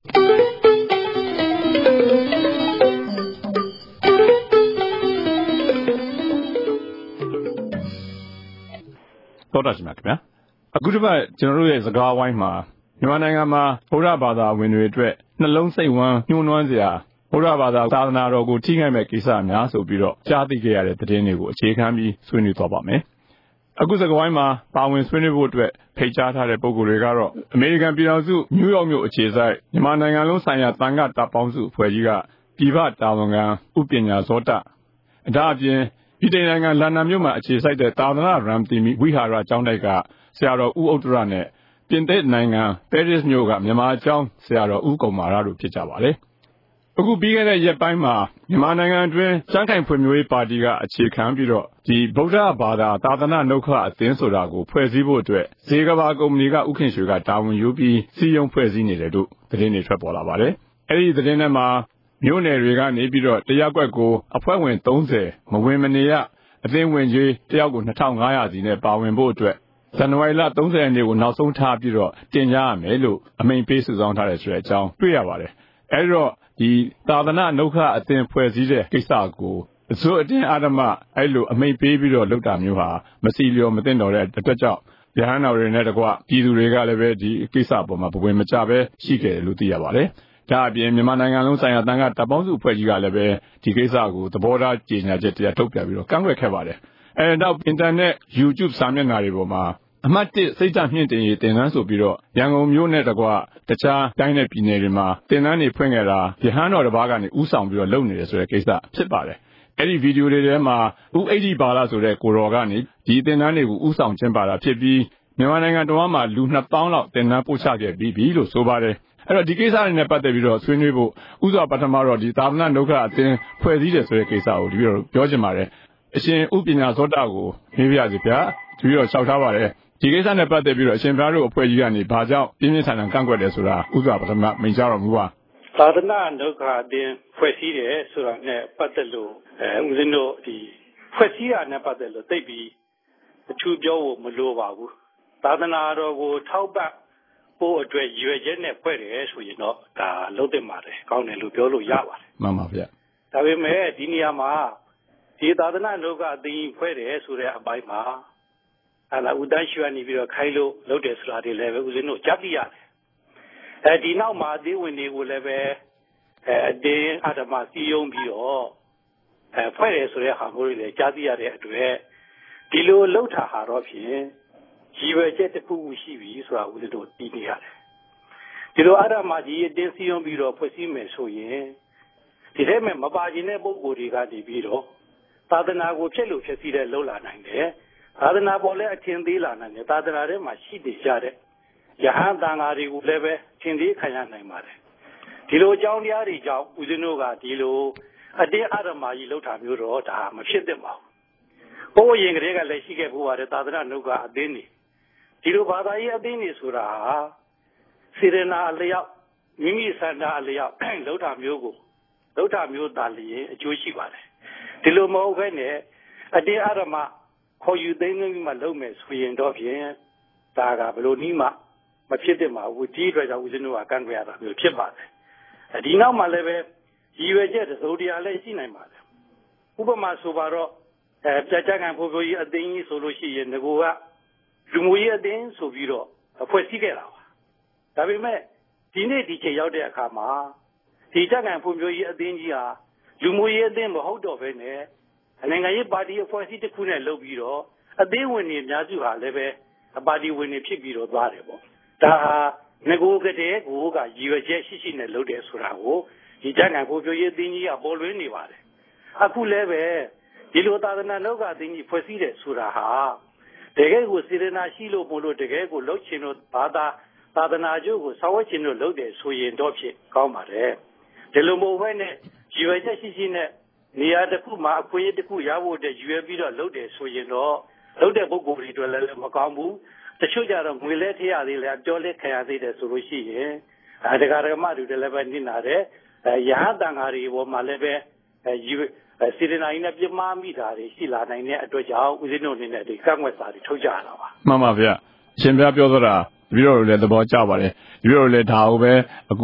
တော်တာရှိမှာခင်ဗျာအခုတစ်ပတ်ကျွန်တော်တို့ရဲ့စကားဝိုင်းမှာမြန်မာနိုင်ငံမှာဗုဒ္ဓဘာသာဝင်တွေအတွက်နှလုံးစိတ်ဝမ်းညှိုးနွမ်းစရာဗုဒ္ဓဘာသာသာသနာတော်ကိုထိခိုက်မဲ့ကိစ္စများဆိုပြီးတော့ကြားသိခဲ့ရတဲ့သတင်းတွေကိုအခြေခံပြီးဆွေးနွေးသွားပါမယ်အခုစကားဝိုင်းမှာပါဝင်ဆွေးနွေးဖို့အတွက်ဖိတ်ကြားထားတဲ့ပုဂ္ဂိုလ်တွေကတော့အမေရိကန်ပြည်ထောင်စုနယူးယောက်မြို့အခြေစိုက်မြန်မာနိုင်ငံလုံးဆိုင်ရာသံဃာတပ်ပေါင်းစုအဖွဲ့ကြီးကပြည်ပတာဝန်ခံဥပညာဇောတဒါအပြင်ဒီတိုင်းနိုင်ငံလန်ဒန်မြို့မှာအခြေစိုက်တဲ့သာသနာရမ်တီမီဝိဟာရကျောင်းတိုက်ကဆရာတော်ဦးဥတ္တရနဲ့ပြင်သစ်နိုင်ငံပဲရစ်မြို့ကမြန်မာကျောင်းဆရာတော်ဦးကုံမာရတို့ဖြစ်ကြပါတယ်အခုပြီးခဲ့တဲ့ရက်ပိုင်းမှာမြန်မာနိုင်ငံအတွင်းစံခိုင်ဖွံ့ဖြိုးရေးပါတီကအခြေခံပြီးတော့ဒီဗုဒ္ဓဘာသာသာသနာနှုတ်ခအသင်းဆိုတာကိုဖွဲ့စည်းဖို့အတွက်ဇေကဘာကုမ္ပဏီကဥခင်ရွှေကတာဝန်ယူပြီးစီယုံဖွဲ့စည်းနေတယ်လို့သတင်းတွေထွက်ပေါ်လာပါတယ်အဲဒီသတင်းထဲမှာမြို့နယ်တွေကနေပြီးတော့တရက်ကွက်ကိုအဖွဲ့ဝင်30မဝင်မနေရအသင်းဝင်ကြီးတယောက်ကို2500စီနဲ့ပါဝင်ဖို့အတွက်ဇန်နဝါရီလ30ရက်နေ့ကိုနောက်ဆုံးထားပြီးတော့တင်ကြရမယ်လို့အမိန့်ပေးစုဆောင်းထားတယ်ဆိုတဲ့အကြောင်းတွေ့ရပါတယ်အဲဒီတော့ဒီသာသနာနှုတ်ခအသင်းဖွဲ့စည်းတဲ့ကိစ္စကိုအစိုးအတင်းအာဓမ္မအဲ့လိုအမိန့်ပေးပြီးတော့လုပ်တာမျိုးဟာမစီလျော်မသင့်တော်တဲ့အတွက်ကြောင့်ရဟန်းတော်တွေနဲ့တကွပြည်သူတွေကလည်းပဲဒီကိစ္စအပေါ်မှာဘဝင်မကျပဲရှိခဲ့တယ်လို့သိရပါတယ်ဒါအပြင်မြန်မာနိုင်ငံလုံးဆိုင်ရာတန်ခါတပ်ပေါင်းစုအဖွဲ့ကြီးကလည်းပဲဒီကိစ္စကိုသဘောထားကြေညာချက်တရားထုတ်ပြန်ပြီးတော့ကန့်ကွက်ခဲ့ပါတယ်နောက်အင်တာနက် YouTube စာမျက်နှာတွေပေါ်မှာအမှတ်1စိတ်ဓာတ်မြင့်တင်ရေးတင်နန်းဆိုပြီးတော့ရန်ကုန်မြို့နဲ့တကွတခြားတိုင်းနယ်ပြည်နယ်တွေမှာတင်နန်းတွေဖွင့်ခဲ့တာရဟန်းတော်တစ်ပါးကနေဥဆောင်ပြီးတော့လုပ်နေတယ်ဆိုတဲ့ကိစ္စဖြစ်ပါတယ်အဲ့ဒီဗီဒီယိုတွေထဲမှာဦးအိဋ္ဌိဘာလဆိုတဲ့ကိုတော်ကနေဒီတင်နန်းတွေကိုဥဆောင်ကျင်းပတာဖြစ်ပြီးမြန်မာနိုင်ငံတော်မှာလူ2000လောက်တင်နန်းပို့ချခဲ့ပြီးပြီလို့ဆိုပါတယ်အဲ့တော့ဒီကိစ္စတွေနဲ့ပတ်သက်ပြီးတော့ဆွေးနွေးဖို့ဥစွာပထမတော့ဒီသာသနာ့နှုတ်ခအသင်းဖွဲ့စည်းတယ်ဆိုတဲ့ကိစ္စကိုဒီလိုပြောချင်ပါတယ်အရှင်ဥပညာဇောတကိုမေးပြရစီဗျာဒီလိုလျှောက်ထားပါတယ်ဒီကိစ္စနဲ့ပတ်သက်ပြီးတော့အရှင်ဘုရားတို့အဖွဲ့ကြီးကနေဘာကြောင့်ပြင်းပြင်းထန်ထန်ကန့်ကွက်တယ်ဆိုတာဥစွာပထမမိန့်ကြားတော်မူပါသာသနာ့နှုတ်ခအသင်းဖွဲ့စည်းတယ်ဆိုတာနဲ့ပတ်သက်လို့ဦးဇင်းတို့ဒီဖွဲ့စည်းတာနဲ့ပတ်သက်လို့သိပြီးအထူးပြောဖို့မလိုပါဘူးသာသနာတော်ကိုထောက်ပံ့ဖို့အတွက်ရွေချက်နဲ့ဖွဲ့တယ်ဆိုရင်တော့ဒါလုံးတင်ပါတယ်ကောင်းတယ်လို့ပြောလို့ရပါတယ်မှန်ပါဗျဒါပေမဲ့ဒီနေရာမှာဒီသာသနာ့နှုတ်ခအသင်းဖွဲ့တယ်ဆိုတဲ့အပိုင်းမှာဦးတန်းရွှေကနေပြီးတော့ခိုင်းလို့လုပ်တယ်ဆိုတာတွေလည်းပဲဦးဇင်းတို့ကြားသိရတယ်ဒီနောက်မှာအသေးဝင်တွေကိုလည်းပဲအတင်းအဓမ္မစီယုံပြီးတော့ဖွဲ့တယ်ဆိုတဲ့ဟာမျိုးတွေလည်းကြားသိရတဲ့အတွက်ဒီလိုလှုပ်တာဟာတော့ဖြင့်ရည်ရွယ်ချက်တစ်ခုရှိပြီဆိုတာဦးဇင်းတို့သိနေရတယ်ဒီလိုအဓမ္မကြီးအတင်းစီယုံပြီးတော့ဖွဲ့စည်းမယ်ဆိုရင်ဒီထဲမှာမပါခြင်းတဲ့ပုဂ္ဂိုလ်တွေကနေပြီးတော့သာသနာကိုဖျက်လို့ဖျက်ဆီးတဲ့လှုပ်လာနိုင်တယ်သာသနာပေါ်လည်းအထင်သေးလာနိုင်တယ်သာသနာထဲမှာရှိနေကြတဲ့ယဟန်တန်ဃာတွေကိုလည်းပဲထင်သေးခံရနိုင်ပါတယ်ဒီလိုအကြောင်းတရားတွေကြောင့်ဦးဇင်းတို့ကဒီလိုအတင်းအဓမ္မကြီးလှုပ်တာမျိုးတော့ဒါမဖြစ်သင့်ပါဘူးဘိုးရင်ကလေးကလည်းရှိခဲ့ဖို့ပါတယ်သာသနာ့နှုတ်ကအသင်းတွေဒီလိုဘာသာရေးအသင်းတွေဆိုတာစေရနာအလျောက်မိမိစန္ဒအလျောက်လှုပ်တာမျိုးကိုလှုပ်တာမျိုးသာလျင်အကျိုးရှိပါတယ်ဒီလိုမဟုတ်ဘဲနဲ့အတင်းအဓမ္မခေါ်ယူသိမ်းသွင်းပြီးမှလုပ်မယ်ဆိုရင်တော့ဖြင့်ဒါကဘလို့နည်းမှမဖြစ်တဲ့မှာဦးကြီးအတွက်ကြောင့်ဦးဇင်းတို့ကကန့်ကွက်ရတာမျိုးဖြစ်ပါတယ်ဒီနောက်မှလည်းပဲရည်ရွယ်ချက်သဘောတရားလည်းရှိနိုင်ပါတယ်ဥပမာဆိုပါတော့ပြကြခံဖို့ကိုကြီးအသိဉာဏ်ဆိုလို့ရှိရင်ငကိုကလူမျိုးရေးအသိဆိုပြီးတော့အဖွဲ့စည်းခဲ့တာပါဒါပေမဲ့ဒီနေ့ဒီချိန်ရောက်တဲ့အခါမှာဒီကြခံဖို့မျိုးကြီးအသိကြီးဟာလူမျိုးရေးအသိမဟုတ်တော့ဘဲနဲ့နိုင်ငံရေးပါတီအဖွဲ့အစည်းတစ်ခုနဲ့လုပ်ပြီးတော့အသေးဝင်တွေအများစုဟာလည်းပဲပါတီဝင်တွေဖြစ်ပြီးတော့သွားတယ်ပေါ့ဒါဟာငကိုကတဲ့ကိုကရည်ရွယ်ချက်ရှိရှိနဲ့လုပ်တယ်ဆိုတာကိုဒီကြံ့ခံဖို့ပြောရေးအသင်းကြီးကပေါ်လွင်နေပါတယ်အခုလည်းပဲဒီလိုသာသနာ့နှုတ်ကအသင်းကြီးဖွဲ့စည်းတယ်ဆိုတာဟာတကယ်ကိုစေတနာရှိလို့မို့လို့တကယ်ကိုလှုပ်ချင်လို့သာသနာ့ကျိုးကိုဆောက်ဝဲချင်လို့လုပ်တယ်ဆိုရင်တော့ဖြစ်ကောင်းပါတယ်ဒီလိုမျိုးပဲနဲ့ရည်ရွယ်ချက်ရှိရှိနဲ့နေရာတစ်ခုမှာအခွင့်အရေးတစ်ခုရဖို့တည်းရွေးပြီးတော့လုပ်တယ်ဆိုရင်တော့လုပ်တဲ့ပုဂ္ဂိုလ်တွေအတွက်လည်းမကောင်းဘူးတချို့ကြတော့ငွေလဲထရသေးတယ်ပြောလဲခံရသေးတယ်ဆိုလို့ရှိရင်တရားဓမ္မတွေလည်းပဲနစ်နာတယ်ရဟန်းတန်ဃာတွေပေါ်မှာလည်းပဲစေတနာကြီးနဲ့ပြမမိတာတွေရှိလာနိုင်တဲ့အတွက်ကြောင့်ဦးဇင်းတို့အနေနဲ့ဒီကန့်ကွက်စာတွေထုတ်ကြရတာပါမှန်ပါဗျအရှင်ဘုရားပြောဆိုတာတပည့်တော်တို့လည်းသဘောကျပါတယ်တပည့်တော်လည်းဒါကိုပဲအခု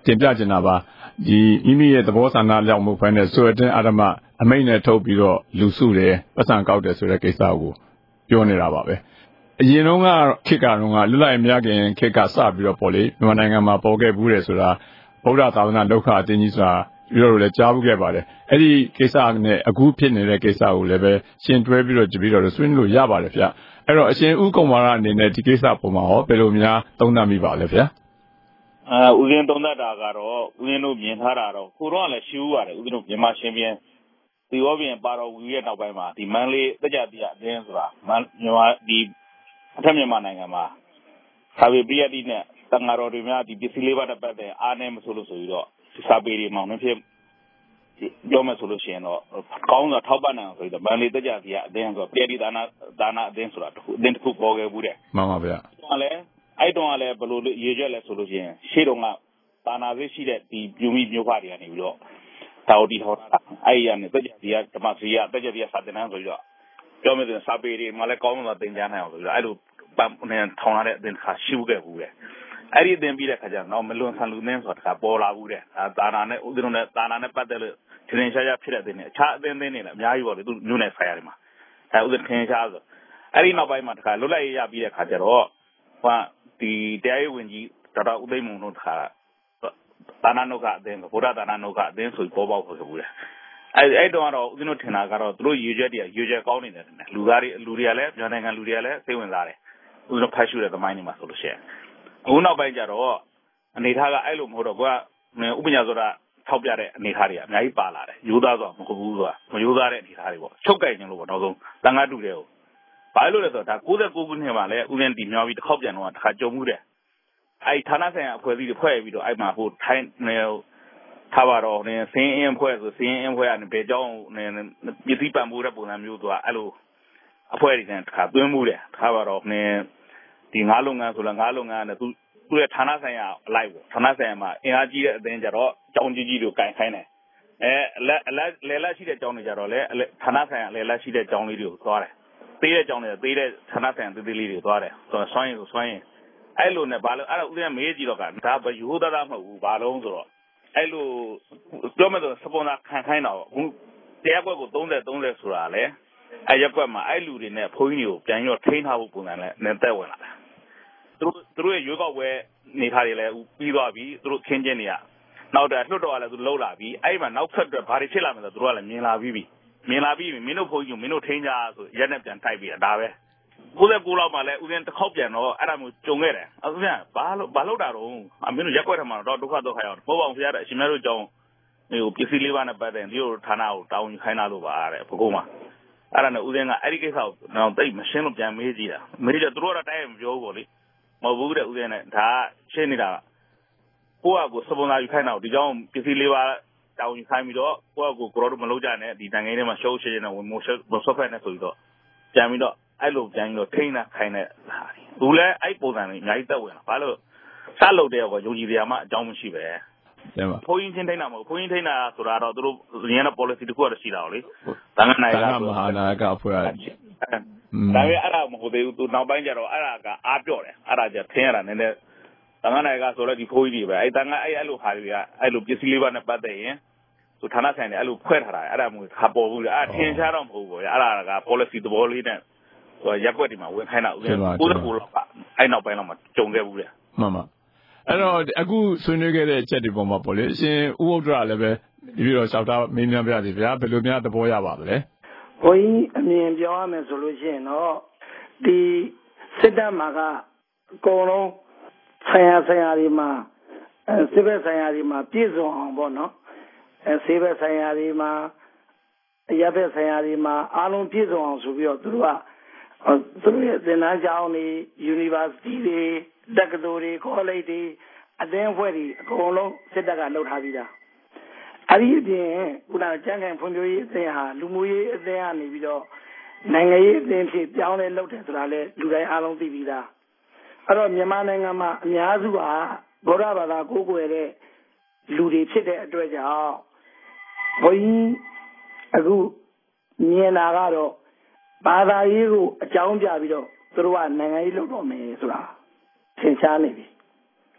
တင်ပြချင်တာပါဒီမိမိရဲ့သဘောဆန္ဒကြောင့်မဟုတ်ဘဲနဲ့ဆိုတဲ့အဓမ္မအမိန့်နဲ့ထုတ်ပြီးတော့လူစုတယ်ပတ်စံကောက်တယ်ဆိုတဲ့ကိစ္စကိုပြောနေတာပါပဲအရင်တော့ကခေတ်ကတော့လွတ်လပ်ရေးမရခင်ခေတ်ကစပြီးတော့ပေါ့လေမြန်မာနိုင်ငံမှာပေါ်ခဲ့ဘူးတယ်ဆိုတာဗုဒ္ဓသာသနာဒုက္ခအတင်းကြီးဆိုတာပြီးတော့လည်းကြားဘူးခဲ့ပါတယ်အဲ့ဒီကိစ္စနဲ့အခုဖြစ်နေတဲ့ကိစ္စကိုလည်းပဲရှင်တွဲပြီးတော့ကြည့်ပြီးတော့ဆွေးနွေးလို့ရပါတယ်ဗျအဲ့တော့အရှင်ဥက္ကုံမာရအနေနဲ့ဒီကိစ္စပုံမှာဟောဘယ်လိုများသုံးသပ်မိပါလဲဗျဦးဇင်းသုံးသပ်တာကတော့ဦးဇင်းတို့မြင်ထားတာတော့ကိုတော့လည်းရှိဦးပါတယ်ဦးဇင်းတို့မြန်မာရှင်ပြန်ဒီဝပြင်ပါတော်ဝီရဲ့နောက်ပိုင်းမှာဒီမန်းလေးတက်ကြတိရအတင်းဆိုတာမြန်မာဒီအထက်မြန်မာနိုင်ငံမှာသာဝေပိယတိနဲ့တန်ဃာတော်တွေများဒီပစ္စည်းလေးပါးတစ်ပတ်တဲ့အားနဲ့မဆိုလို့ဆိုပြီးတော့စာပေတွေမောင်နှင်းဖြစ်ပြောမယ်ဆိုလို့ရှိရင်တော့ကောင်းစွာထောက်ပံ့နိုင်အောင်ဆိုပြီးတော့မန္တလေးတက်ကြစီကအတင်းဆိုပိယတိဒါနာအတင်းဆိုတာအတင်းတစ်ခုပေါ်ခဲ့ဘူးတဲ့မှန်ပါဗျာအဲ့တုန်းကလည်းဘယ်လိုရေရွက်လဲဆိုလို့ရှိရင်ရှေ့တုန်းကဒါနာသိရှိတဲ့ဒီပြူမိမျိုးဖတွေကနေပြီးတော့တာဝတီထောက်တာအဲ့ဒီကနေတက်ကြစီကဓမ္မစီကတက်ကြစီကစာတင်နှန်းဆိုပြီးတော့ပြောမယ်ဆိုရင်စာပေတွေမှလည်းကောင်းစွာသင်ကြားနိုင်အောင်ဆိုပြီးတော့အဲ့လိုထောင်ရတဲ့အတင်းတစ်ခါရှိခဲ့ဘူးတဲ့အဲ့ဒီအတင်းပြီးတဲ့ခါကျတော့မလွန်ဆန်လူနှင်းဆိုတာပေါ်လာဘူးတဲ့ဒါနာနဲ့ဥဒ္ဒရုံနဲ့ဒါနာနဲ့ပတ်သက်လို့ထင်ရှားဖြစ်တဲ့အတင်းနဲ့အခြားအတင်းတွေလည်းအများကြီးပေါ့လေသူမျိုးနဲ့ဆိုင်ရတယ်မှာဥဒ္ဒထင်ရှားဆိုအဲ့ဒီနောက်ပိုင်းမှာတခါလွတ်လပ်ရေးရပြီးတဲ့ခါကျတော့ဒီတရားရေးဝန်ကြီးဒေါက်တာဦးသိန်းမုံတို့တခါဒါနာနုကအတင်းဗုဒ္ဓဒါနာနုကအတင်းဆိုပေါ်ပေါက်ခဲ့ဘူးတဲ့အဲ့တော့ဦးဇင်းတို့ထင်တာကတော့သူတို့ရွေချက်ကောင်းနေတယ်လူတွေကလည်းမြန်မာနိုင်ငံလူတွေကလည်းစိတ်ဝင်စားတယ်ဦးဇင်းတို့ဖတ်ရှုတဲ့သမိုင်းတွေမှာဆိုလို့ရှိရင်အခုနောက်ပိုင်းကျတော့အနေထားကအဲ့လိုမဟုတ်တော့ကွာဥပညာဆိုတာထောက်ပြတဲ့အနေထားတွေအများကြီးပါလာတယ်ရိုးသားဆိုတာမဟုတ်ဘူးဆိုတာမရိုးသားတဲ့အနေထားတွေပေါ့ချုပ်ကြိုက်ခြင်းလို့ပေါ့နောက်ဆုံးတန်ခါတူတယ်ဘာလို့လဲဆိုတော့ဒါ69ခုနှစ်မှာလည်းဥစဉ်တည်မြောက်ပြီးတစ်ခေါက်ပြန်တော့တစ်ခါကြုံမှုတယ်အဲ့ဌာနဆိုင်ရာအဖွဲ့အစည်းတွေဖွဲ့ပြီးတော့အဲ့မှာဟိုထိုင်းထားပါတော့စင်းအင်းဖွဲ့ဆိုစင်းအင်းဖွဲ့ကနေဘယ်ကြောင်းပစ္စည်းပံ့ပိုးတဲ့ပုံစံမျိုးဆိုတာအဲ့လိုအဖွဲ့တွေနဲ့တစ်ခါသွင်းမှုတယ်ထားပါတော့ဒီငါးလုပ်ငန်းဆိုလားငါးလုပ်ငန်းနဲ့သူရဲ့ဌာနဆိုင်ရာအလိုက်ပေါ့ဌာနဆိုင်ရာမှာအင်အားကြီးတဲ့အသင်းကြတော့အကြောင်းကြီးတို့ကင်ခိုင်းတယ်လဲလက်ရှိတဲ့အကြောင်းတွေကြတော့လေဌာနဆိုင်ရာလဲလက်ရှိတဲ့အကြောင်းလေးတွေကိုသွားတယ်သေးတဲ့အကြောင်းတွေသေးတဲ့ဌာနဆိုင်ရာသေးသေးလေးတွေသွားတယ်ဆွမ်းရင်အဲ့လိုနဲ့ဘာလို့အဲ့ဒါဦးဇင်းမေးကြည့်တော့ကဒါဘယူသားမဟုတ်ဘူးဘာလုံးဆိုတော့အဲ့လိုပြောမယ်ဆိုစပွန်ဆာခံခိုင်းတော့တရားကွက်ကို30ဆိုတာလေအဲ့ရက်ကွက်မှာအဲ့လူတွေနဲ့ဘုန်းကြီးတွေကိုပြန်ရောထိန်းထားဖို့ပုံစံနဲ့တက်ဝင်လာတယ်သူတို့ရဲ့ရွေးကောက်ပွဲနေထားတွေလည်းပြီးသွားပြီသူတို့ခင်းချင်းတွေကနောက်တော့လွတ်တော်ကလည်းသူလှုပ်လာပြီအဲ့မှာနောက်ဆက်တွဲဘာတွေဖြစ်လာမလဲဆိုတော့သူတို့ကလည်းမြင်လာပြီးမင်းတို့ဘုန်းကြီးကိုမင်းတို့ထိန်းကြဆိုရက်နဲ့ပြန်တိုက်ပြီးဒါပဲ69လောက်မှလည်းဦးဇင်းတစ်ခေါက်ပြန်တော့အဲ့ဒါမျိုးကြုံခဲ့တယ်ဦးဇင်းဘာလို့တာတော့မင်းတို့ရက်ွက်ထမှာတော့ဒုက္ခတော့ခါရအောင်မဟုတ်ပါဘူးဖရားတဲ့အရှင်မြတ်တို့ကြောင့်ပစ္စည်းလေးပါးနဲ့ပတ်သက်ဒီလိုဌာနကိုတောင်းခိုင်းလာလို့ပါတဲ့ဘကုန်းမှာအဲ့ဒါနဲ့ဦးဇင်းကအဲ့ဒီကိစ္စကိုတော့တိတ်မရှင်းလို့ပြန်မေးကြည့်တာမေးကြသူတို့ကတော့တိုက်ရမပြောဘူးပေါ့လေမဟုတ်ဘူးတဲ့ဦးဇင်းနဲ့ဒါရှင်းနေတာကိုယ့်အကိုစပွန်ဆာယူခိုင်းတော့ဒီကြောင့်ပစ္စည်းလေးပါးတောင်းခိုင်းပြီးတော့ကိုယ့်အကိုကိုရောတို့မလုပ်ကြနဲ့ဒီတန်ငင်းထဲမှာရှုပ်ရှင်းနေဝင်မိုးဆွတ်ဖက်နေဆိုပြီးတော့ပြန်ပြီးတော့အဲ့လိုပြန်ပြီးတော့ထိန်းတာခိုင်းတဲ့သူလည်းအဲ့ပုံစံတွေအများကြီးတက်ဝင်လာဘာလို့စလုပ်တဲ့ကောယုံကြည်တရားမှအကြောင်းမရှိပဲဘုန်းကြီးချင်းထိန်းတာမဟုတ်ဘုန်းကြီးထိန်းတာဆိုတာတော့သူတို့ရင်းတဲ့ policy တခုတော့ရှိတာလေတန်ခါနိုင်ကမဟာနာကအဖွဲ့ရတယ်ဒါပေမဲ့အဲ့ဒါမဟုတ်သေးဘူးသူနောက်ပိုင်းကျတော့အဲ့ဒါကအားပြော့တယ်အဲ့ဒါကျထင်းရတာနည်းနည်းတန်ခါနိုင်ကဆိုတော့ဒီဘုန်းကြီးတွေပဲအဲ့တန်ခါအဲ့လိုဟာတွေကအဲ့လိုပစ္စည်းလေးပါနဲ့ပတ်သက်ရင်သူဌာနဆိုင်တွေအဲ့လိုဖွဲ့ထားတာအဲ့ဒါမျိုးခါပေါ်ဘူးလေအဲ့ထင်းရှားတော့မဟုတ်ဘူးဗျအဲ့ဒါက policy သဘောလေးနဲ့ရက်ွက်ဒီမှာဝင်ခိုင်းတာဦးဇင်း69လောက်ကအဲ့နောက်ပိုင်းတော့မှကြုံခဲ့ဘူးလေမှန်ပါအဲ့တော့အခုဆွေးနွေးခဲ့တဲ့ချက်တွေပေါ်မှာပေါ့လေအရှင်ဥဝုဒ္ဒရလည်းပဲပြီးတော့ရှောက်တာမင်းများပြစီဗျာဘယ်လိုများသဘောရပါသလဲဘုန်းကြီးအမြင်ပြောရမယ်ဆိုလို့ရှိရင်တော့ဒီစစ်တပ်မှာကအကုန်လုံးဆိုင်ရာတွေမှာစစ်ဘက်ဆိုင်ရာတွေမှာပြည့်စုံအောင်ပေါ့နော်စစ်ဘက်ဆိုင်ရာတွေမှာအရပ်ဘက်ဆိုင်ရာတွေမှာအားလုံးပြည့်စုံအောင်ဆိုပြီးတော့သူတို့ရဲ့သင်တန်းကျောင်းတွေ University တွေတက္ကသိုလ်တွေ College တွေအသင်းအဖွဲ့တွေအကုန်လုံးစစ်တပ်ကလှုပ်ထားပြီးသားအဲ့ဒီအပြင်ခုနကကျန်းကန်ဖွံ့ဖြိုးရေးအသင်းဟာလူမှုရေးအသင်းကနေပြီးတော့နိုင်ငံရေးအသင်းဖြစ်ပြောင်းလဲလုပ်တယ်ဆိုတာလဲလူတိုင်းအားလုံးသိပြီးသားအဲ့တော့မြန်မာနိုင်ငံမှာအများစုကဗုဒ္ဓဘာသာကိုးကွယ်တဲ့လူတွေဖြစ်တဲ့အတွက်ကြောင့်ဘုန်းကြီးအခုမြင်တာကတော့ဘာသာရေးကိုအကြောင်းပြပြီးတော့သူတို့ကနိုင်ငံရေးလုပ်တော့မယ်ဆိုတာထင်ရှားနေပြီ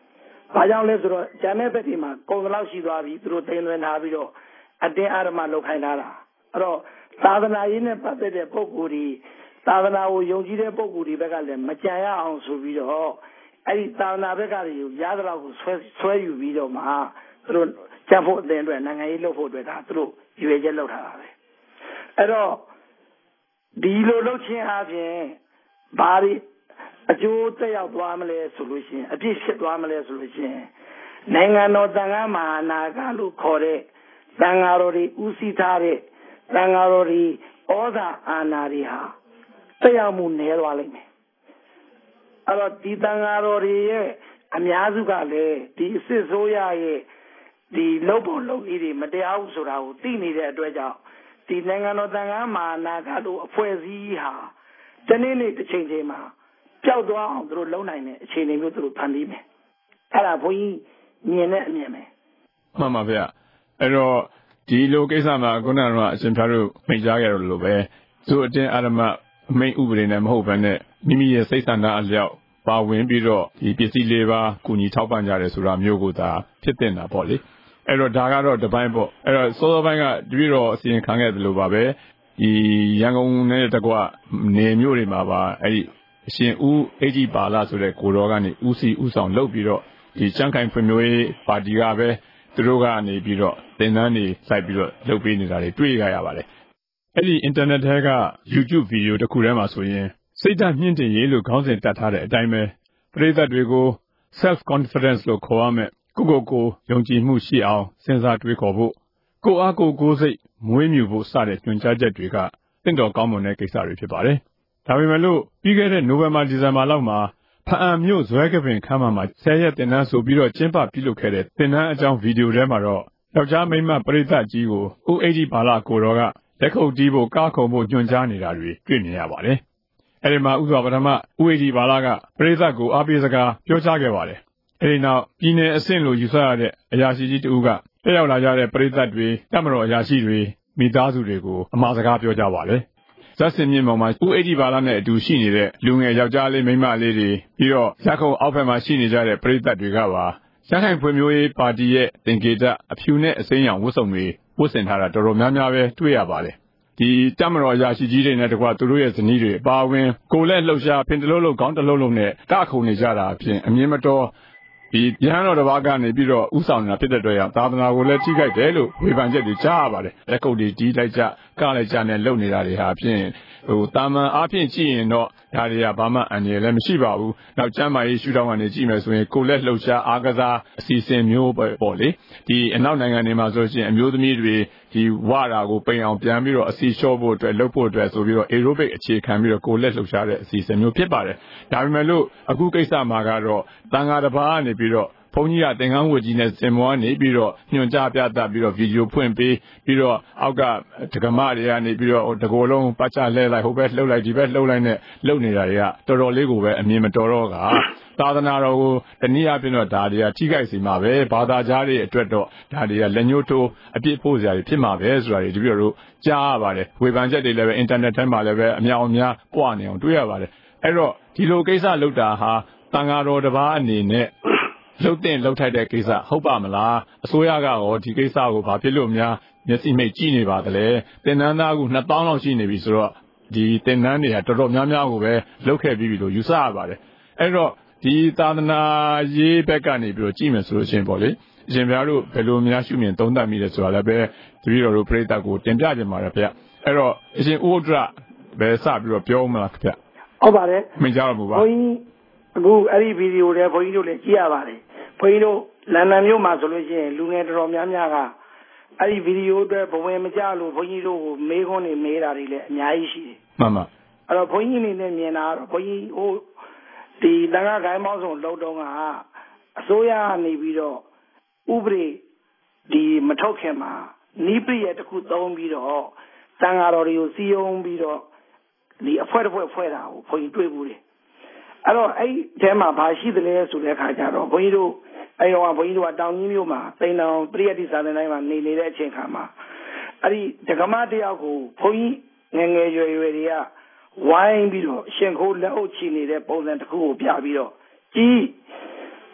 ဘာကြောင့်လဲဆိုတော့ဂျမ်းမဲဘက်ဒီမှာကုန်လောက်ရှိသွားပြီသူတို့တင်သွင်းထားပြီးတော့အတင်းအဓမ္မလုပ်ခိုင်းထားတာအဲ့တော့သာသနာရေးနဲ့ပတ်သက်တဲ့ပုဂ္ဂိုလ်တွေသာသနာကိုယုံကြည်တဲ့ပုဂ္ဂိုလ်တွေဘက်ကလည်းမကြံရအောင်ဆိုပြီးတော့အဲ့ဒီသာသနာဘက်ကတွေကိုရသလောက်ကိုဆွဲယူပြီးတော့မှသူတို့ကျန်ဖို့အတင်းအတွက်နိုင်ငံရေးလုပ်ဖို့အတွက်ဒါသူတို့ရွေချက်လုပ်ထားတာပဲအဲ့တော့ဒီလိုလုပ်ခြင်းအပြင်ဘာတွေအကျိုးသက်ရောက်သွားမလဲဆိုလို့ရှိရင်အပြည့်ဖြစ်သွားမလဲဆိုလို့ရှိရင်နိုင်ငံတော်သံဃာမဟာနာယကလို့ခေါ်တဲ့သံဃာတော်တွေဦးစီးထားတဲ့သံဃာတော်တွေဩဇာအာဏာတွေဟာသက်ရောက်မှုနည်းသွားလိမ့်မယ်အဲ့တော့ဒီသံဃာတော်တွေရဲ့အများစုကလည်းဒီအစစ်ဆိုးရရဲ့ဒီလုပ်ဖို့လုပ်နည်းတွေမတရားဘူးဆိုတာကိုသိနေတဲ့အတွက်ကြောင့်ဒီနိုင်ငံတော်သံဃာမဟာနာယကလို့အဖွဲ့အစည်းဟာတနေ့နေ့တစ်ချိန်ချိန်မှာပျောက်သွားအောင်သူတို့လုံနိုင်တဲ့အခြေအနေမျိုးသူတို့ဖန်တီးမယ်အဲ့ဒါဘုန်းကြီးမြင်တဲ့အမြင်ပဲမှန်ပါဗျအဲ့တော့ဒီလိုကိစ္စမှာခုနကအရှင်ဖျားတို့မိန့်ကြားခဲ့လို့ပဲသူအတင်းအဓမ္မအမိန့်ဥပဒေနဲ့မဟုတ်ဘဲနဲ့မိမိရဲ့စိတ်ဆန္ဒအလျောက်ပါဝင်ပြီးတော့ဒီပစ္စည်းလေးပါကူညီထောက်ပံ့ကြတယ်ဆိုတာမျိုးကိုသာဖြစ်တင်တာပေါ့လေအဲ့တော့ဒါကတော့တစ်ပိုင်းပေါ့အဲ့တော့စောစောပိုင်းကတပည့်တော်အစီရင်ခံခဲ့သလိုပါပဲဒီရန်ကုန်နဲ့တကွနေမြို့တွေမှာပါအဲ့ဒီအရှင်ဦးအေဂျီပါလာဆိုတဲ့ကိုတော်ကနေဦးစီဦးဆောင်လုပ်ပြီးတော့ဒီចောင်းခိုင်ဖွံ့ဖြိုးရေးပါတီကပဲသူတို့ကနေပြီးတော့သင်တန်းတွေစိုက်ပြီးတော့လုပ်ပေးနေတာတွေတွေ့ရပါတယ်အဲ့ဒီ internet ထဲက YouTube ဗီဒီယိုတစ်ခုထဲမှာဆိုရင်စိတ်ဓာတ်မြင့်တင်ရေးလို့ခေါင်းစဉ်တက်ထားတဲ့အတိုင်းပဲပရိသတ်တွေကို self confidence လို့ခေါ်ရမယ်ကိုယုံကြည်မှုရှိအောင်စဉ်းစားတွေးခေါ်ဖို့ကိုအားကိုစိတ်မွေးမြူဖို့စတဲ့ညွှန်ကြားချက်တွေကတင့်တော်ကောင်းမွန်တဲ့ကိစ္စတွေဖြစ်ပါတယ်ဒါပေမဲ့လို့ပြီးခဲ့တဲ့နိုဝင်ဘာဒီဇင်ဘာလောက်မှာဖအံမြို့ဇွဲကပင်ခမ်းမမှာ10ရက်သင်တန်းဆိုပြီးတော့ကျင်းပပြုလုပ်ခဲ့တဲ့သင်တန်းအကြောင်းဗီဒီယိုထဲမှာတော့ယောက်ျားမိန်းမပရိသတ်ကြီးကိုဦးအေဂျီဘာလာကိုတော်ကလက်ခုပ်တီးဖို့ကားခုံဖို့ညွှန်ကြားနေတာတွေတွေ့မြင်ရပါတယ်အဲဒီမှာဥစွာပထမဦးအေဂျီဘာလာကပရိသတ်ကိုအားပေးစကားပြောကြားခဲ့ပါတယ်အဲဒီနောက်ပြည်နယ်အဆင့်လိုယူဆရတဲ့အရာရှိကြီးတဦးကတက်ရောက်လာကြတဲ့ပရိသတ်တွေတပ်မတော်အရာရှိတွေမိသားစုတွေကိုအမှားစကားပြောကြပါတယ်ဇက်စင်မြင့်ပေါ်မှာဦးအေဂျီဘာလာနဲ့အတူရှိနေတဲ့လူငယ်ယောက်ျားလေးမိန်းမလေးတွေပြီးတော့ရက်ခုံအောက်ဘက်မှာရှိနေကြတဲ့ပရိသတ်တွေကပါရှမ်းခိုင်ဖွံ့ဖြိုးရေးပါတီရဲ့သင်္ကေတအဖြူနဲ့အစိမ်းရောင်ဝတ်စုံတွေဝတ်ဆင်ထားတာတော်တော်များများပဲတွေ့ရပါတယ်ဒီတပ်မတော်အရာရှိကြီးတွေနဲ့တကွသူတို့ရဲ့ဇနီးတွေအပါအဝင်ကိုလက်လှုပ်ရှားဖင်တလုံးလုံးခေါင်းတလုံးလုံးနဲ့ကခုန်နေကြတာအပြင်အမြင်မတော်ဒီရဟန်းတော်တစ်ပါးကနေပြီးတော့ဥဆောင်နေတာဖြစ်တဲ့အတွက်သာသနာကိုလည်းထိခိုက်တယ်လို့ဝေဖန်ချက်တွေကြားရပါတယ်လက်ကုပ်တွေတီးလိုက်ကြကလိုက်ကြနဲ့လုပ်နေတာတွေဟာဖြင့်တာမန်အားဖြင့်ကြည့်ရင်တော့ဒါတွေကဘာမှအန္တရာယ်လည်းမရှိပါဘူးနောက်ကျမ်းမာရေးရှုထောင့်ကနေကြည့်မယ်ဆိုရင်ကိုလက်လှုပ်ရှားအားကစားအစီအစဉ်မျိုးပေါ့လေဒီအနောက်နိုင်ငံတွေမှာဆိုရှင်အမျိုးသမီးတွေဒီဝါတာကိုပိန်အောင်ပြန်ပြီးတော့အစီလျှော့ဖို့အတွက်လုပ်ဖို့အတွက်ဆိုပြီးတော့ aerobic အခြေခံပြီးတော့ကိုလက်လှုပ်ရှားတဲ့အစီအစဉ်မျိုးဖြစ်ပါတယ်ဒါပေမဲ့လို့အခုကိစ္စမှာကတော့တန်ဃာတစ်ပါးကနေပြီးတော့ဘုန်းကြီးကသင်္ကန်းဝတ်ကြီးနဲ့စင်မွားနေပြီးတော့ညွှန်ကြားပြသပြီးတော့ဗီဒီယိုဖွင့်ပေးပြီးတော့အောက်ကဒကမတွေကနေပြီးတော့တကိုယ်လုံးပတ်ချလဲလိုက်ဟိုဘက်လှုပ်လိုက်ဒီဘက်လှုပ်လိုက်နဲ့လှုပ်နေတာတွေကတော်တော်လေးကိုပဲအမြင်မတော်တော့ကသာသနာတော်ကိုတနည်းအားဖြင့်တော့ဒါတွေကထိခိုက်စေမှာပဲဘာသာကြားတွေအတွက်တော့ဒါတွေကလက်ညှိုးထိုးအပြစ်ဖို့စရာတွေဖြစ်မှာပဲဆိုတာတွေတပည့်တို့ကြားရပါတယ်ဝေဖန်ချက်တွေလည်းပဲအင်တာနက်ထဲမှာလည်းပဲအများပွားနေအောင်တွေ့ရပါတယ်အဲ့တော့ဒီလိုကိစ္စလုပ်တာဟာသံဃာတော်တစ်ပါးအနေနဲ့လှုပ်တဲ့လှုပ်ထိုက်တဲ့ကိစ္စဟုတ်ပါမလားအစိုးရကရောဒီကိစ္စကိုဘာဖြစ်လို့များမျက်စိမိတ်ကြည့်နေပါသလဲသင်္นานသားက2000လောက်ရှိနေပြီဆိုတော့ဒီသင်္นานတွေကတော်တော်များများကိုပဲလှုပ်ခဲ့ပြီးပြီလို့ယူဆရပါတယ်အဲ့တော့ဒီသာသနာရေးဘက်ကနေပြီးတော့ကြည့်မယ်ဆိုလို့ရှိရင်ပေါ့လေအရှင်ဘုရားတို့ဘယ်လိုများရှုမြင်သုံးသပ်မိလဲဆိုတာလည်းပဲတပည့်တော်တို့ပြိဿကိုတင်ပြကြပါတယ်ဗျအဲ့တော့အရှင်ဥဒ္ဒရပဲစပြီးတော့ပြောမလားဗျဟုတ်ပါတယ်မိန့်ကြတော့မူပါဘုန်းကြီးအခုအဲ့ဒီဗီဒီယိုတွေဘုန်းကြီးတို့လည်းကြည့်ရပါတယ်ဘုန်းကြီးတို့လန်ဒန်မြို့မှာဆိုလို့ရှိရင်လူငယ်တော်တော်များများကအဲ့ဒီဗီဒီယိုတွေဘဝင်မကြလို့ဘုန်းကြီးတို့ကိုမေးခွန်းတွေမေးတာတွေလည်းအများကြီးရှိတယ်မှန်ပါအဲ့တော့ဘုန်းကြီးအနေနဲ့မြင်တာတော့ဘုန်းကြီးဟိုဒီတန်ခါခိုင်းပေါင်းစုံလှုပ်တုံးကအစိုးရကနေပြီးတော့ဥပဒေဒီမထုတ်ခင်မှာနိပရိယတစ်ခုသုံးပြီးတော့တန်ခါတော်တွေကိုစီယုံပြီးတော့ဒီအဖွဲ့တစ်ဖွဲ့တာကိုဘုန်းကြီးတွေ့ဘူးတယ်အဲ့တော့အဲ့ဒီထဲမှာဘာရှိသလဲဆိုတဲ့အခါကျတော့ဘုန်းကြီးတို့အဲ့တော့ဘုန်းကြီးတို့ကတောင်ကြီးမြို့မှာတိန်တောင်ပရိယတ်တိစာသင်တိုင်းမှာနေနေတဲ့အချိန်ခါမှာအဲ့ဒီဒကမတယောက်ကိုဘုန်းကြီးငယ်ငယ်ရွယ်တွေကဝိုင်းပြီးတော့ရှင်ခိုးလက်အုပ်ချီနေတဲ့ပုံစံတစ်ခုကိုပြပြီးတော့ကြီး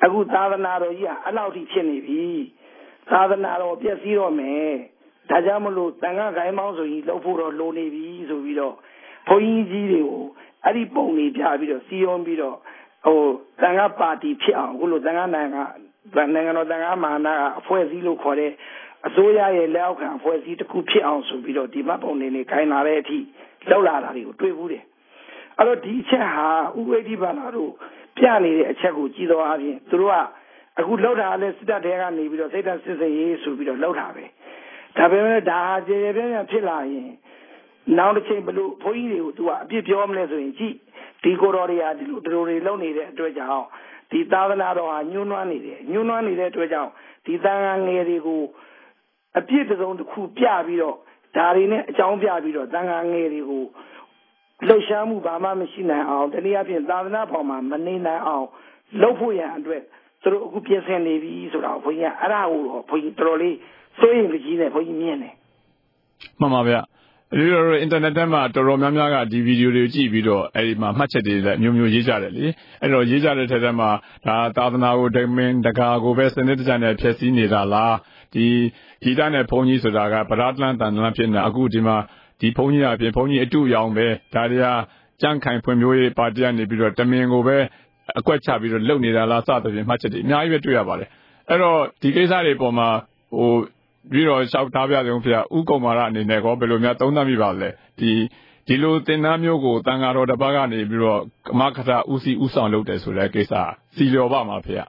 အခုသာသနာတော်ကြီးကအလောက်ထိဖြစ်နေပြီသာသနာတော်ပြည့်စည်တော့မယ်ဒါကြောင့်မလို့တန်ခါခိုင်းမောင်းဆိုရင်လှုပ်ဖို့တော့လိုနေပြီဆိုပြီးတော့ဘုန်းကြီးတွေကိုအဲ့ဒီပုံတွေပြပြီးတော့စီယုံပြီးတော့တန်ခါပါတီဖြစ်အောင်အခုလိုတန်ခါနိုင်ငံတော်တန်ခါမာနာအဖွဲ့အစည်းလို့ခေါ်တဲ့အစိုးရရဲ့လက်အောက်ခံအဖွဲ့အစည်းတစ်ခုဖြစ်အောင်ဆိုပြီးတော့ဒီမှတ်ပုံတွေနဲ့ခိုင်းလာတဲ့အထိလောက်လာတာတွေကိုတွေ့ဘူးတယ်အဲ့တော့ဒီအချက်ဟာဥပ္ပဒိပါလာတို့ပြနေတဲ့အချက်ကိုကြည်တော်အပြင်သူတို့ကအခုလောက်တာလဲစစ်တပ်ထဲကနေပြီးတော့စိတ်ဓာတ်စစ်စေးရေးဆိုပြီးတော့လောက်တာပဲဒါပေမဲ့ဒါဟာကျေကျေပြန့်ပြန့်ဖြစ်လာရင်နောက်တစ်ချိန်ဘလို့ဘုန်းကြီးတွေကိုသူကအပြစ်ပြောမလဲဆိုရင်ကြည့်ဒီကိုတော်တွေကဒီလိုတွေလုံနေတဲ့အတွက်ကြောင့်ဒီသာသနာတော်ဟာညှိုးနွမ်းနေတယ်ညှိုးနွမ်းနေတဲ့အတွက်ကြောင့်ဒီသံဃာငယ်တွေကိုအပြစ်တစ်စုံတစ်ခုပြပြီးတော့ဒါတွေနဲ့အကြောင်းပြပြီးတော့သံဃာငယ်တွေကိုလှုပ်ရှားမှုဘာမှမရှိနိုင်အောင်တနည်းအားဖြင့်သာသနာပေါ်မှာမနေနိုင်အောင်လုပ်ဖို့ရန်အတွက်သူတို့အခုပြင်ဆင်နေပြီဆိုတော့ဘုန်းကြီးကအဲ့ဒါကိုတော့ဘုန်းကြီးတော်တော်လေးစိုးရိမ်ကြီးနဲ့ဘုန်းကြီးမြင်တယ်မှန်ပါဗျဒီလိုအင်တာနက်ထဲမှာတော်တော်များများကဒီဗီဒီယိုတွေကြည့်ပြီးတော့အဲ့ဒီမှာမှတ်ချက်တွေလည်းမျိုးမျိုးရေးကြတယ်လေအဲ့တော့ရေးကြတဲ့ထက်ထဲမှာဒါသာသနာကိုဒမင်တကာကိုပဲစနစ်တကျနဲ့ဖျက်ဆီးနေတာလားဒီဂီတနဲ့ဘုန်းကြီးဆိုတာကဗရာတလန်တန်တလန်ဖြစ်နေအခုဒီမှာဒီဘုန်းကြီးအပြင်ဘုန်းကြီးအတူရောင်ပဲဒါတွေကကြန့်ခိုင်ဖွံ့ဖြိုးရေးပါတီကနေပြီးတော့တမင်ကိုပဲအကွက်ချပြီးတော့လုပ်နေတာလားစသဖြင့်မှတ်ချက်တွေအများကြီးပဲတွေ့ရပါတယ်အဲ့တော့ဒီကိစ္စတွေပေါ်မှာပြီးတော့ရှောက်ထားပြတယ်ဦးဖေဥကုံမာရအနေနဲ့ကောဘယ်လိုများသုံးသပ်မိပါလဲဒီလိုသင်္นานမျိုးကိုတန်ဃာတော်တစ်ပါးကနေပြီးတော့ကမခထဦးစီးဦးဆောင်လုပ်တယ်ဆိုတဲ့ကိစ္စစီလျော်ပါမှာဖေ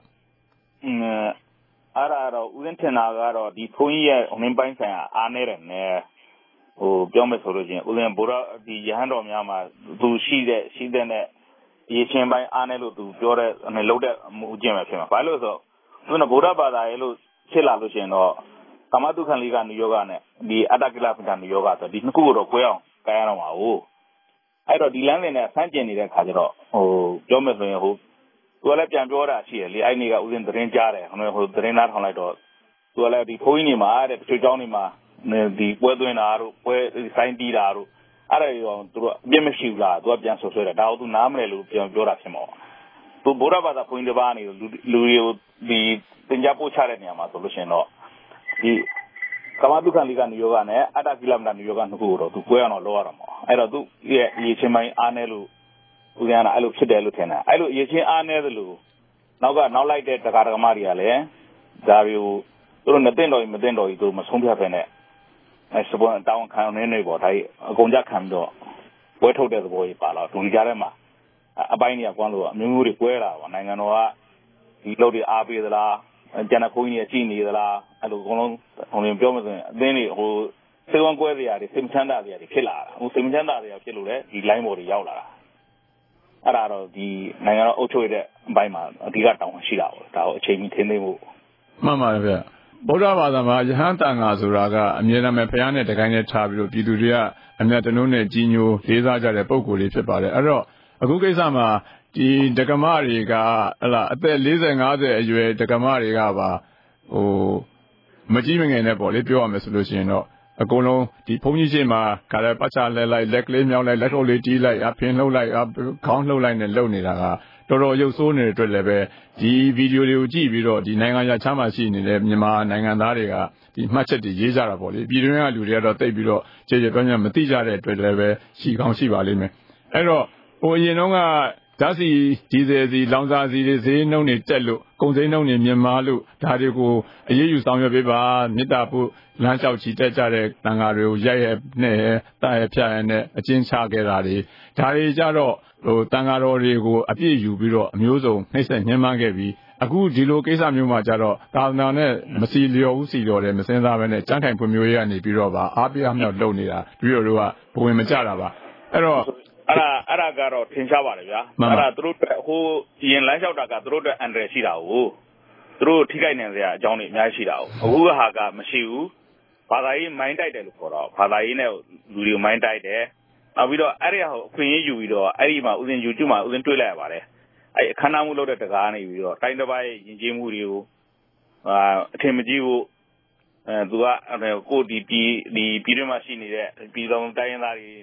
အဲ့ဒါတော့ဦးဇင်းထင်တာကတော့ဒီဘုန်းကြီးရဲ့အမင်းပိုင်းဆိုင်ရာအားနေတယ်နဲ့ပြောမယ်ဆိုလို့ချင်းဦးဇင်းဘုရားဒီရဟန်းတော်များမှာသူရှိတဲ့နဲ့ဒီချင်းပိုင်းအားနေလို့သူပြောတဲ့အနေလုပ်တဲ့အမှုအကျင့်ပဲဖြစ်မှာဘာလို့ဆိုတော့သူကဗုဒ္ဓဘာသာရဲ့လို့ဖြစ်လာလို့ရှိရင်တော့ကာမတုခံလိကနိယောဂနဲ့ဒီအတ္တကိလပဋ္ဌာနိယောဂဆိုဒီနှစ်ခုကိုတော့꿰အောင်ကိုင်ရတော့မှာဟုတ်အဲ့တော့ဒီလမ်းစဉ်နဲ့ဆန်းကျင်နေတဲ့ခါကျတော့ပြောမယ်ဆိုရင်သူကလည်းပြန်ပြောတာရှိတယ်လေအဲ့ဒီကဥစဉ်သတင်းကြားတယ်သတင်းနားထောင်လိုက်တော့သူကလည်းဒီဘုန်းကြီးတွေမှာတဲ့တချို့ကျောင်းတွေမှာဒီပွဲသွင်းတာတို့ပွဲဆိုင်တီးတာတို့အဲ့ဒါရောသူတို့အပြစ်မရှိဘူးလားသူကပြန်ဆွဆွဲတယ်ဒါကိုသူနားမလဲလို့ပြန်ပြောတာဖြစ်မှာသူဗုဒ္ဓဘာသာဘုန်းကြီးတစ်ပါးနေလူတွေကိုဒီသင်ကြားပို့ချတဲ့နေရာမှာဆိုလို့ရှိရင်တော့ဒီကာမတုခံလိကနိယောဂနဲ့အတ္တကိလပဋ္ဌာနိယောဂနှစ်ခုကိုတော့သူ꿰အောင်တော့လုပ်ရတော့မှာအဲ့တော့သူရဲ့အရေးချင်းပိုင်းအားနေလို့ဦးဇင်းကအဲ့လိုဖြစ်တယ်လို့ထင်တယ်အဲ့လိုအရေးချင်းအားနေသလိုနောက်လိုက်တဲ့တရားဓမ္မတွေကလည်းဒါတွေကိုသူတို့မသိတော်ကြီးမသိတော်ကြီးသူမဆုံးဖြတ်ဖ ೇನೆ အဲ့စပေါ်တောင်းခံနေပေါ့ဒါကြီးအကုန်ကြခံပြီးတော့ပွဲထုတ်တဲ့သဘောကြီးပါလာသူကြားထဲမှာအပိုင်းတွေကကွမ်းလို့အမျိုးမျိုးတွေ꿰လာပါနိုင်ငံတော်ကဒီလုပ်တွေအားပေးသလားကျန်တဲ့ဘုန်းကြီးတွေကြည်နေသလားအဲ့လိုအကုန်လုံးပြောမှဆိုရင်အသင်းတွေစေဝံ꿰စရာတွေစိတ်မချမ်းသာစရာတွေဖြစ်လာတာစိတ်မချမ်းသာစရာဖြစ်လို့လေဒီ line ပေါ်တွေရောက်လာတာအဲ့ဒါတော့ဒီနိုင်ငံတော်အုပ်ချုပ်ရတဲ့အပိုင်းမှာအဓိကတောင်းရှိတာပေါ့ဒါကိုအချိန်မီထင်းသိမ်းဖို့မှန်ပါတယ်ဗျဗုဒ္ဓဘာသာမှာယဟန်တန်ဃာဆိုတာကအမြဲတမ်းဘုရားနဲ့တကိုင်းနဲ့ထားပြီးတော့ပြည်သူတွေကအမြတ်တနိုးနဲ့ကြီးညိုလေးစားကြတဲ့ပုံကိုယ်လေးဖြစ်ပါတယ်အဲ့တော့အခုကိစ္စမှာဒီဒကမတွေကဟလာအသက်40 50အရွယ်ဒကမတွေကပါမကြီးမငယ်နဲ့ပေါ့လေပြောရမယ်ဆိုလို့ရှိရင်တော့အကုန်လုံးဒီဘုန်းကြီးရှေ့မှာခါရဲပတ်ချလဲလိုက်လက်ကလေးမြောင်းလိုက်လက်ထုတ်လေးတီးလိုက်အဖင်လှုပ်လိုက်ခေါင်းလှုပ်လိုက်နဲ့လှုပ်နေတာကတော်တော်ရုပ်ဆိုးနေတဲ့အတွက်လည်းပဲဒီဗီဒီယိုတွေကိုကြည့်ပြီးတော့ဒီနိုင်ငံခြားခြားမှာရှိနေတဲ့မြန်မာနိုင်ငံသားတွေကဒီမှတ်ချက်တွေရေးကြတာပေါ့လေပြည်တွင်းကလူတွေကတော့တိတ်ပြီးတော့ကျေကျေပြန့်ပြန့်မသိကြတဲ့အတွက်လည်းပဲရှိကောင်းရှိပါလိမ့်မယ်အဲ့တော့အရင်တော့ကဓာတ်စီဒီဇယ်စီလောင်စာစီတွေဈေးနှုန်းတွေတက်လို့ကုန်စိမ်းနှုန်းတွေမြင့်မားလို့ဒါတွေကိုအရေးယူဆောင်ရွက်ပေးပါမေတ္တာပို့လမ်းလျှောက်ချီတက်ကြတဲ့တန်ဃာတွေကိုရိုက်ရနဲ့တာရဖြတ်ရနဲ့အကျဉ်းချခဲ့တာတွေဒါတွေကြတော့တန်ဃာတော်တွေကိုအပြည့်ယူပြီးတော့အမျိုးစုံနှိမ့်ဆက်ညှဉ်းပန်းခဲ့ပြီးအခုဒီလိုကိစ္စမျိုးမှာကြတော့သာသနာနဲ့မစီလျော်ဘူးစီလျော်တယ်မစင်စားပဲနဲ့ကြမ်းထိုင်ဖွံ့ဖြိုးရေးကနေပြီးတော့ပါအားပြအမြောက်လုပ်နေတာတို့တို့ကဘဝင်မကြတာပါအဲ့တော့အဲ့ဒါကတော့ထင်ရှားပါတယ်ဗျာအဲ့ဒါသူတို့ရင်လမ်းလျှောက်တာကသူတို့အတွက်အန်ဒရယ်ရှိတာကိုသူတို့ထိခိုက်နေစရာအကြောင်းတွေအများကြီးရှိတာကိုအခုဟာကမရှိဘူးဘာသာရေးမိုင်းတိုက်တယ်လို့ခေါ်တော့ဘာသာရေးနဲ့လူတွေမိုင်းတိုက်တယ်နောက်ပြီးတော့အဲ့ဒီဟာကိုအခွင့်အရေးယူပြီးတော့အဲ့ဒီမှာဥစဉ် YouTube မှာဥစဉ်တွေ့လိုက်ရပါတယ်အဲ့အခမ်းအနားမှုလုပ်တဲ့တကားနေပြီးတော့တိုင်းတစ်ပိုင်းယဉ်ကျေးမှုတွေကိုအထင်မကြီးဘူးသူကကိုဒီပြည်တွင်းမှာရှိနေတဲ့ပြည်တော်တိုင်းရင်းသားတွေနဲ့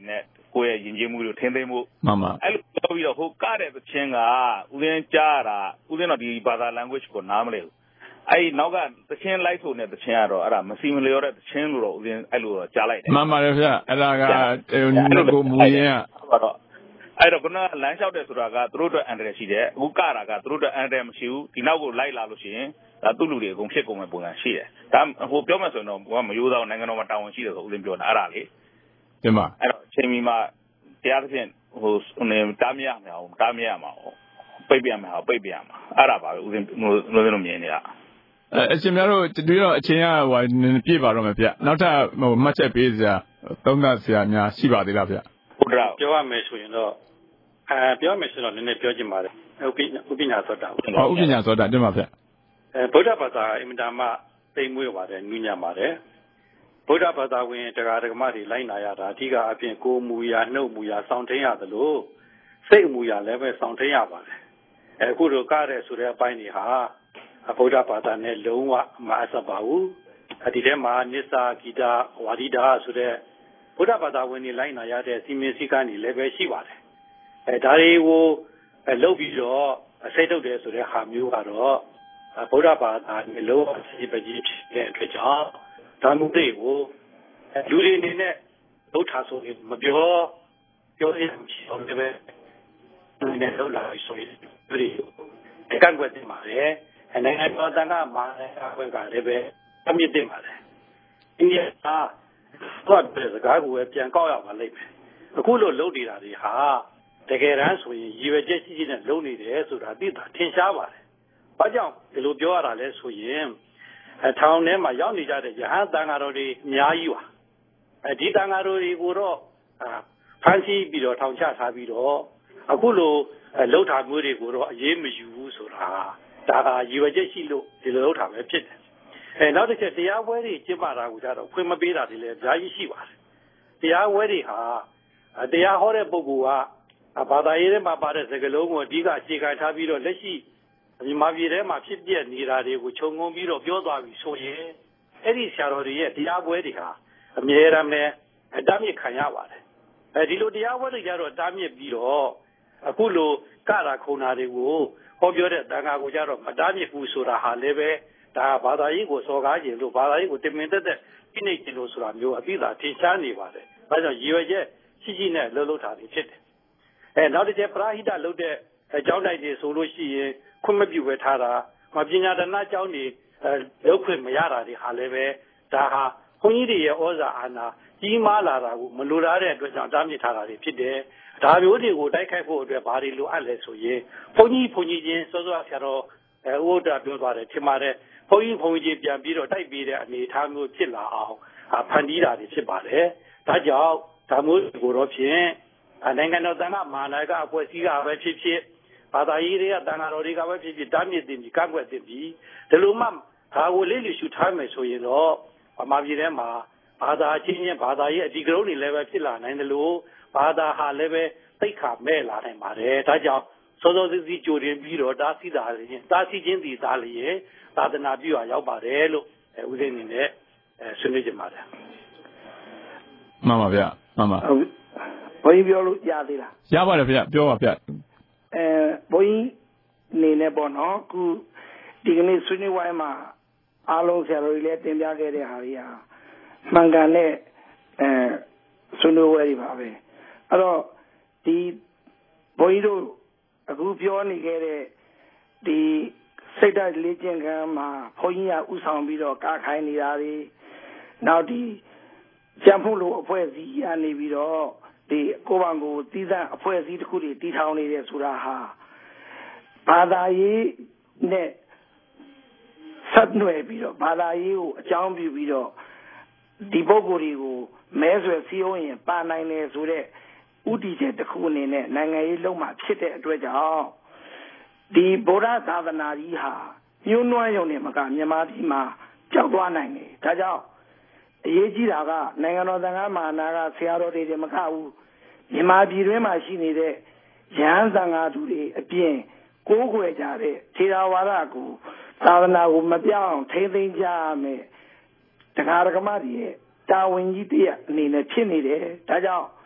ကိုယ့်ရဲ့ယဉ်ကျေးမှုတွေထင်းသိမ်းမှုမှန်ပါအဲ့လိုပြောပြီးတော့ဟိုကားတဲ့သချင်းကဦးစင်းကြားတာဦးစင်းတော့ဒီဘာသာ language ကိုနားမလဲဘူးအဲ့နောက်ကသချင်းလိုက်ဆိုတဲ့သချင်းကတော့အဲ့ဒါမစီမလျော်တဲ့သချင်းလို့တော့ဦးစင်းအဲ့လိုတော့ကြားလိုက်တယ်မှန်ပါတယ်ဗျအဲ့ဒါကကိုမူရင်းကတော့အဲ့တော့ခုနကလမ်းလျှောက်တယ်ဆိုတာကသူတို့အတွက်အန်ဒရယ်ရှိတယ်အခုကတာကသူတို့အတွက်အန်ဒရယ်မရှိဘူးဒီနောက်ကိုလိုက်လာလို့ရှိရင်ဒါသူ့လူတွေအကုန်ဖြစ်ကုန်မဲ့ပုံစံရှိတယ်ဒါဟိုပြောမှဆိုရင်တော့ဘာမရိုးသားနိုင်ငံတော်မှာတာဝန်ရှိတယ်ဆိုဦးစင်းပြောတာအဲ့ဒါလေဒီမှာအဲ့တော့အချိန်မီမှာတရားသဖြင့်ဟိုတားမြရမှာအောင်တားမြရမှာပိတ်ပြမှာပိတ်ပြမှာအဲ့ဒါပါပဲဦးစင်းတို့မြင်နေတာအရှင်များတို့တူတော့အချင်းကဟိုပြည့်ပါတော့မယ်ဗျနောက်ထပ်ဟိုမှတ်ချက်ပေးစရာသုံးသပ်စရာများရှိပါသေးလားဗျဟုတ်တယ်ပြောရမယ်ဆိုရင်တော့ပြောမယ်ဆိုတော့နည်းနည်းပြောချင်ပါတယ်ဥပညာသောတာဥပညာသောတာတင်ပါဗျဗုဒ္ဓဘာသာအင်မတန်မှသိမ့်မွေးပါတယ်နူးညံ့ပါတယ်ဗုဒ္ဓဘာသာဝင်တရားဓမ္မတွေလိုက်နာရတာအဓိကအပြင်ကိုယ်မူရာနှုတ်မူရာစောင့်ထိန်ရသလိုစိတ်မူရာလည်းပဲစောင့်ထိန်ရပါတယ်အခုတို့ကားတဲ့ဆိုတဲ့အပိုင်းတွေဟာဗုဒ္ဓဘာသာနဲ့လုံးဝမအပ်ပါဘူးဒီထဲမှာနိစ္စဂီတာဝါဒိတာဆိုတဲ့ဗုဒ္ဓဘာသာဝင်တွေလိုက်နာရတဲ့စီမင်းစည်းကမ်းတွေလည်းပဲရှိပါတယ်ဒါတွေကိုလုပ်ပြီးတော့စိတ်ထုတ်တယ်ဆိုတဲ့ဟာမျိုးကတော့ဗုဒ္ဓဘာသာနဲ့လုံးဝစီပကြီးဖြစ်တဲ့အတွက်ကြောင့်ဒါမျိုးတွေကိုလူတွေအနေနဲ့လုပ်ထားဆိုရင်မပြောရမရှိအောင်လည်းပဲလူတွေနဲ့လုပ်လာပြီးဆိုရင်လူတွေကန့်ကွက်တင်ပါတယ်နိုင်ငံတော်တန်ခါမှာလည်းအခွင့်ကလည်းပဲအမြင့်တင်ပါတယ်ဒီနေ့တော့စကားကိုပဲပြန်ကောက်ရပါလိမ့်မယ်အခုလိုလုပ်နေတာတွေဟာတကယ်တမ်းဆိုရင်ရည်ရွယ်ချက်ရှိရှိနဲ့လုပ်နေတယ်ဆိုတာသိတာထင်ရှားပါတယ်။ဘာကြောင့်ဒီလိုပြောရတာလဲဆိုရင်ထောင်ထဲမှာရောက်နေကြတဲ့ရဟန်းတန်ဃာတော်တွေအများကြီးပါ။ဒီတန်ဃာတော်တွေကိုတော့ဖမ်းဆီးပြီးတော့ထောင်ချထားပြီးတော့အခုလိုလှုပ်ထားမျိုးတွေကိုတော့အရေးမယူဘူးဆိုတာဒါကရည်ရွယ်ချက်ရှိလို့ဒီလိုလှုပ်ထားပဲဖြစ်တယ်။နောက်တစ်ချက်တရားပွဲတွေကျင်းပတာကိုကြတော့ခွင့်မပေးတာတွေလည်းအများကြီးရှိပါတယ်။တရားပွဲတွေဟာတရားဟောတဲ့ပုဂ္ဂိုလ်ကဘာသာရေးထဲမှာပါတဲ့စကားလုံးကိုအဓိကအခြေခံထားပြီးတော့လက်ရှိမြန်မာပြည်ထဲမှာဖြစ်ပြနေတာတွေကိုခြုံငုံပြီးတော့ပြောသွားပြီးဆိုရင်အဲ့ဒီဆရာတော်တွေရဲ့တရားပွဲတွေဟာအမြဲတမ်းပဲတားမြစ်ခံရပါတယ်ဒီလိုတရားပွဲတွေကြတော့တားမြစ်ပြီးတော့အခုလိုကတာခုံတာတွေကိုဟောပြောတဲ့တန်ခါကိုကြတော့မတားမြစ်ဘူးဆိုတာဟာလည်းပဲဒါဘာသာရေးကိုစော်ကားခြင်းလို့ဘာသာရေးကိုတင်မင်သက်ဖိနှိပ်ခြင်းလို့ဆိုတာမျိုးအသိသာထင်ရှားနေပါတယ်ဒါကြောင့်ရည်ရွယ်ချက်ရှိရှိနဲ့လှုပ်ထားပြီးဖြစ်တယ်နောက်တစ်ချက်ပရာဟိတလုပ်တဲ့အကြောင်းတိုက်တွေဆိုလို့ရှိရင်ခွင့်မပြုပဲထားတာပညာဒနာကျောင်းတွေလုပ်ခွင့်မရတာတွေဟာလည်းပဲဒါဟာခွန်ကြီးတွေရဲ့ဩဇာအာဏာကြီးမားလာတာကိုမလိုလားတဲ့အတွက်ကြောင့်တားမြစ်ထားတာတွေဖြစ်တယ်ဒါမျိုးတွေကိုတိုက်ခိုက်ဖို့အတွက်ဘာတွေလိုအပ်လဲဆိုရင်ဘုန်းကြီးချင်းစောစောဆရာတော်ဥဒ္ဒါပြောသွားတယ်ထင်ပါတယ်ဘုန်းကြီးချင်းပြန်ပြီးတော့တိုက်ပြီးတဲ့အနေအထားမျိုးဖြစ်လာအောင်ဖန်တီးတာတွေဖြစ်ပါတယ်ဒါကြောင့်ဒါမျိုးကိုတော့ဖြင့်နိုင်ငံတော်တန်ခါမာနာကအဖွဲ့အစည်းကပဲဖြစ်ဖြစ်ဘာသာရေးတွေကတန်ခါတော်တွေကပဲဖြစ်ဖြစ်တားမြစ်တင်ပြီးကန့်ကွက်တင်ပြီးဒီလိုမှဒါကိုလေးလူရှုထားမယ်ဆိုရင်တော့ဗမာပြည်ထဲမှာဘာသာချင်းချင်းဘာသာရေးအဒီကရုံးတွေလည်းပဲဖြစ်လာနိုင်တယ်လို့ဘာသာဟာလည်းပဲသိက္ခာမဲ့လာနိုင်ပါတယ်ဒါကြောင့်စောစောစီးကြိုတင်ပြီးတော့တားဆီးခြင်းဒီသားလျင်သာသနာပြုရာရောက်ပါတယ်လို့ဦးဇင်းအနေနဲ့ဆွေးနွေးကြပါတယ်မှန်ပါဗျမှန်ပါဘုန်းကြီးပြောလို့ရသေးလားရပါတယ်ဗျပြောပါဗျဘုန်းကြီးနေနဲ့ပေါ့နော်ခုဒီကနေ့ဆွေးနွေးဝိုင်းမှာအားလုံးဆရာတော်တွေလည်းတင်ပြခဲ့တဲ့ဟာတွေဟာမှန်ကန်တဲ့ဆွေးနွေးဝဲတွေပါပဲအဲ့တော့ဒီဘုန်းကြီးတို့အခုပြောနေခဲ့တဲ့ဒီစိတ်ဓာတ်လေ့ကျင့်ခန်းမှာဘုန်းကြီးကဥဆောင်ပြီးတော့ကားခိုင်းနေတာတွေနောက်ဒီကျန်ဖို့လို့အဖွဲ့အစည်းကနေပြီးတော့ဒီကိုယ်ပိုင်ကိုတည်တဲ့အဖွဲ့အစည်းတစ်ခုတွေတည်ထောင်နေတယ်ဆိုတာဟာဘာသာရေးနဲ့ဆက်နွယ်ပြီးတော့ဘာသာရေးကိုအကြောင်းပြုပြီးတော့ဒီပုဂ္ဂိုလ်တွေကိုမဲဆွယ်စည်းရုံးရင်ပါနိုင်တယ်ဆိုတဲ့ဥတီချက်တစ်ခုအနေနဲ့နိုင်ငံရေးလုံးမှာဖြစ်တဲ့အတွက်ကြောင့်ဒီဗုဒ္ဓသာသနာကြီးဟာညှိုးနွမ်းရုံနဲ့မကမြန်မာပြည်မှာကြောက်သွားနိုင်တယ်ဒါကြောင့်အရေးကြီးတာကနိုင်ငံတော်သံဃာ့မဟာနာကဆရာတော်တွေမကဘူးမြန်မာပြည်တွင်းမှာရှိနေတဲ့ရဟန်းသံဃာသူတွေအပြင်ကိုးကွယ်ကြတဲ့ထေရဝါဒကိုသာသနာကိုမပြောင်းထိမ့်သိမ်းကြရမယ်တရားဓမ္မတွေရဲ့တာဝန်ကြီးတည်းအနေနဲ့ဖြစ်နေတယ်ဒါကြောင့်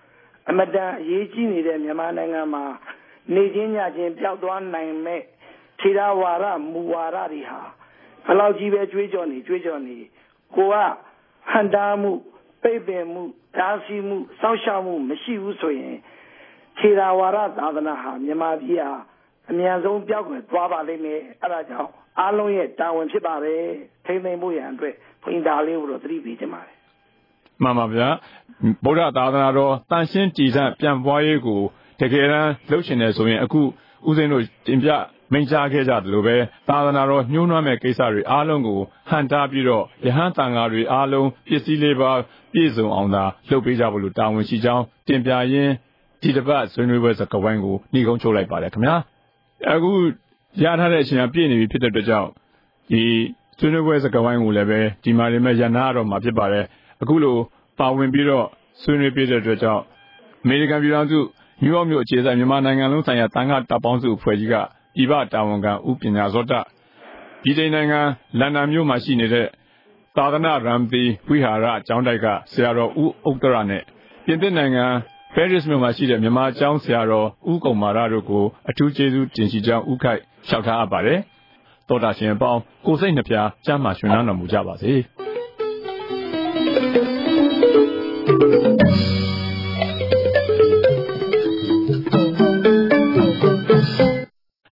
အမတန်အရေးကြီးနေတဲ့မြန်မာနိုင်ငံမှာနေချင်းညချင်းပျောက်သွားနိုင်မဲ့ထေရဝါဒမူဝါဒတွေဟာဘယ်လောက်ကြီးပဲကြွေးကြော်နေကိုကဟန်တားမှုပိတ်ပင်မှုဓာတ်စီမှုစောင့်ရှောက်မှုမရှိဘူးဆိုရင်ထေရဝါဒသာသနာဟာမြန်မာပြည်ဟာအများဆုံးပြောက်ကွယ်သွားပါလိမ့်မယ်အဲဒါကြောင့်အားလုံးရဲ့တာဝန်ဖြစ်ပါတယ်ထိမ့်သိမ့်မှုရန်အတွက်ဖွင့်တာလေးကိုတော့သတိပေးချင်ပါတယ်မှန်ပါဗျာဗုဒ္ဓသာသနာတော်တန်ရှင်းကြည်စံပြန်ပွားရေးကိုတကယ်တမ်းလှုပ်ရှင်နေဆိုရင်အခုဦးစိန်တို့တင်ပြမိန့်ကြားခဲ့ကြတယ်လို့ပဲသာသနာတော်ညှိုးနှွမ်းမဲ့ကိစ္စတွေအားလုံးကိုဟန်တားပြီးတော့ယဟန်တန်ဃာတွေအားလုံးပစ္စည်းလေးပါပြည့်စုံအောင်သာလှုပ်ပေးကြဖို့လို့တာဝန်ရှိကြောင်းတင်ပြရင်းဒီတစ်ပတ်ဆွေးနွေးပွဲစကားဝိုင်းကိုနှီးကုန်းချုပ်လိုက်ပါတယ်ခင်ဗျာအခုရထားတဲ့အချိန်ကပြည့်နေပြီဖြစ်တဲ့အတွက်ကြောင့်ဒီဆွေးနွေးပွဲစကားဝိုင်းကိုလည်းပဲဒီမှာနေမဲ့ရနာတော့မှာဖြစ်ပါတယ်အခုလိုပါဝင်ပြီးတော့ဆွေးနွေးပြတဲ့အတွက်ကြောင့်အမေရိကန်ပြည်ထောင်စုနယူးယောက်မြို့အခြေစိုက်မြန်မာနိုင်ငံလုံးဆိုင်ရာတန်ခါတပ်ပေါင်းစုအဖွဲ့ကြီးကပြည်ပတာဝန်ခံဦးပညာဇောတပြည်ထိုင်နိုင်ငံလန်ဒန်မြို့မှာရှိနေတဲ့သာသနာရမ်သီဝိဟာရကျောင်းတိုက်ကဆရာတော်ဦးဥက္ကရနဲ့ပြင်သစ်နိုင်ငံပဲရစ်မြို့မှာရှိတဲ့မြန်မာကျောင်းဆရာတော်ဦးကုံမာရတို့ကိုအထူးကျေးဇူးတင်ရှိကြောင်းဦးခိုက်လျှောက်ထားအပ်ပါတယ်သောတာရှင်အပေါင်းကိုယ်စိတ်နှပြကျမ်းမာရှင်နာတော်မူကြပါစေ